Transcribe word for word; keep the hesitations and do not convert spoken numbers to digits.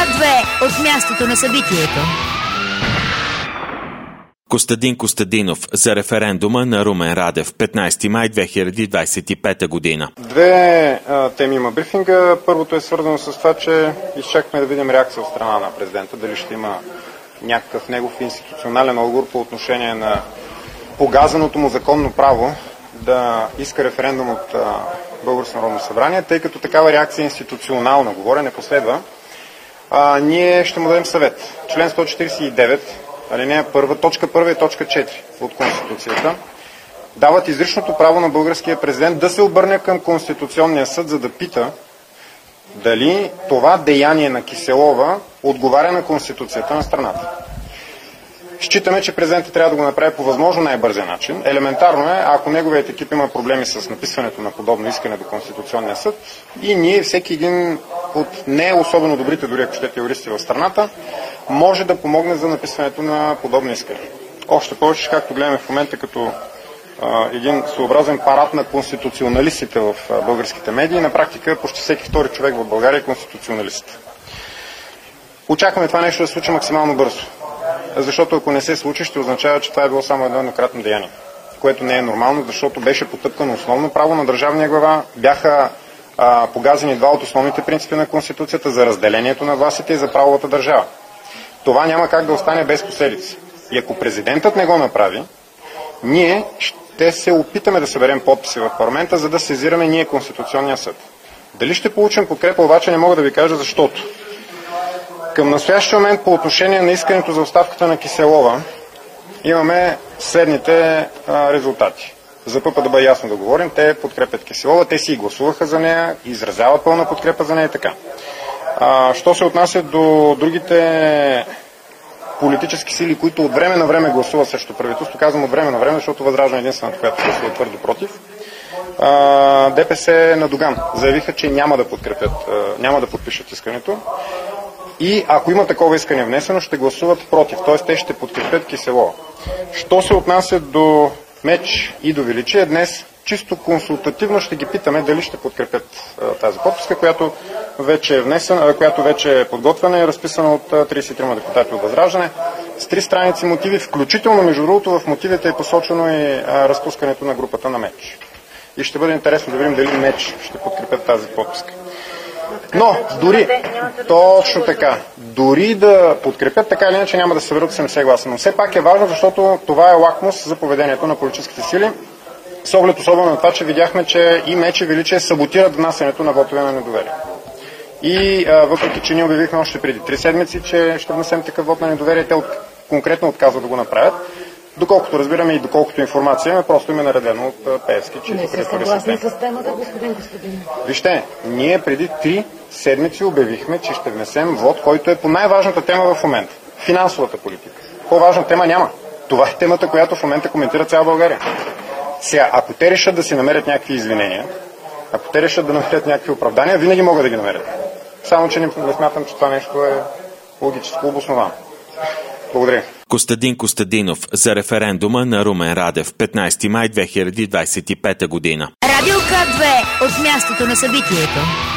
две от мястото на събитието. Костадин Костадинов за референдума на Румен Радев, петнайсети май две хиляди двайсет и пета година. Две а, теми има брифинга. Първото е свързано с това, че изчакахме да видим реакция от страна на президента, дали ще има някакъв негов институционален отговор по отношение на погазаното му законно право да иска референдум от а, Българското народно събрание, тъй като такава реакция институционална, говоря, не последва. А, ние ще му дадем съвет. Член сто четирийсет и девет, алинея първа, точка първа и точка четири от Конституцията дават изричното право на българския президент да се обърне към Конституционния съд, за да пита дали това деяние на Киселова отговаря на Конституцията на страната. Считаме, че президентът трябва да го направи по възможно най-бързия начин. Елементарно е, ако неговият екип има проблеми с написването на подобно искане до Конституционния съд, и ние, всеки един от не особено добрите, дори ако щете юристи в страната, може да помогне за написването на подобно искане. Още повече, както гледаме в момента като а, един своеобразен парад на конституционалистите в а, българските медии, на практика почти всеки втори човек в България е конституционалист. Очакваме това нещо да се случи максимално бързо. Защото ако не се случи, ще означава, че това е било само едно еднократно деяние, което не е нормално, защото беше потъпкано основно право на държавния глава, бяха а, погазени два от основните принципи на Конституцията за разделението на властите и за правовата държава. Това няма как да остане без последици. И ако президентът не го направи, ние ще се опитаме да съберем подписи в парламента, за да сезираме ние Конституционния съд. Дали ще получим подкрепа, обаче не мога да ви кажа, защото към настоящия момент по отношение на искането за оставката на Киселова имаме следните а, резултати. За пъпа да бъде ясно да говорим, те подкрепят Киселова, те си и гласуваха за нея, изразяват пълна подкрепа за нея и така. А, що се отнася до другите политически сили, които от време на време гласуват срещу правителство, казвам от време на време, защото Възраждане единствената, която гласува твърдо против, а, ДПС на Доган заявиха, че няма да подкрепят, а, няма да подпишат искането. И ако има такова искане внесено, ще гласуват против, т.е. те ще подкрепят Киселова. Що се отнася до Меч и до Величие, днес чисто консултативно ще ги питаме дали ще подкрепят а, тази подписка, която вече е внесена, която вече е подготвена и е разписана от а, трийсет и трима депутати от Възраждане, с три страници мотиви, включително между другото в мотивите е посочено и а, разпускането на групата на Меч. И ще бъде интересно да видим дали Меч ще подкрепят тази подписка. Но, дори, точно така, дори да подкрепят, така или иначе няма да се съберат осемдесет гласа. Но все пак е важно, защото това е лакмус за поведението на политическите сили, с оглед особено на това, че видяхме, че и Меч и Величие саботират внасянето на вотове на недоверие. И а, въпреки, че ние обявихме още преди три седмици, че ще внесем такъв вот на недоверие, те от, конкретно отказват да го направят. Доколкото разбираме и доколкото информация, просто им е наредено от Пеевски, че не сте съгласни с темата, господин Костадин. Вижте, ние преди три седмици обявихме, че ще внесем вод, който е по най-важната тема в момента. Финансовата политика. По-важна тема няма. Това е темата, която в момента коментира цяла България. Сега, ако те решат да си намерят някакви извинения, ако те решат да намерят някакви оправдания, винаги могат да ги намерят. Само, че не, не смятам, че това нещо е логически обосновано. Благодаря. Костадин Костадинов за референдума на Румен Радев, петнайсети май две хиляди двайсет и пета година. Радио К две от мястото на събитието.